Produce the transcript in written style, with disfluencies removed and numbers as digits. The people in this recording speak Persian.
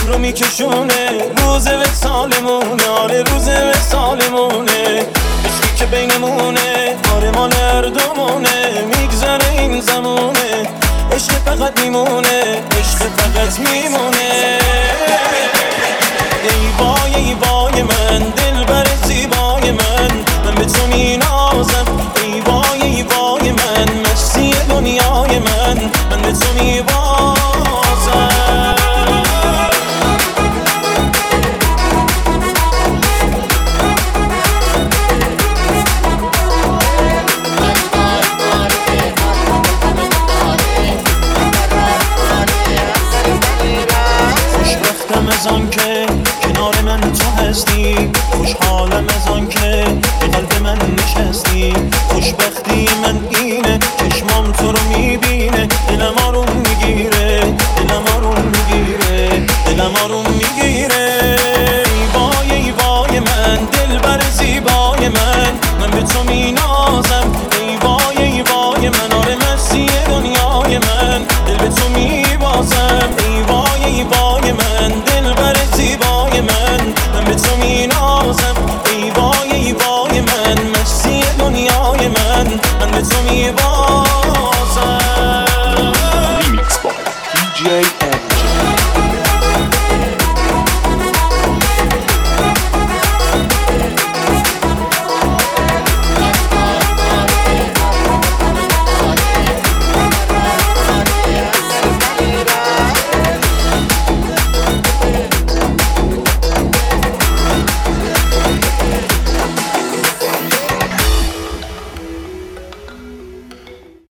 رو میکشونه، روز وصالمونه، آره روز وصالمونه. عشقی که بینمونه، آره مال هر دومونه. میگذره این زمونه، عشق فقط میمونه، عشق فقط میمونه. ای وای ای وای من، دلبر زیبای من به تو مینازم. ای وای ای وای من، مستی دنیای من به تو میبازم. خوشبختم از آن که کنار من تو هستی، خوشحالم از آن که به قلب من نشستی. خوشبختی من اینه، چشمام تو رو میبینه، دلم آروم میگیره، دلم آروم میگیره، دلم آروم میگیره.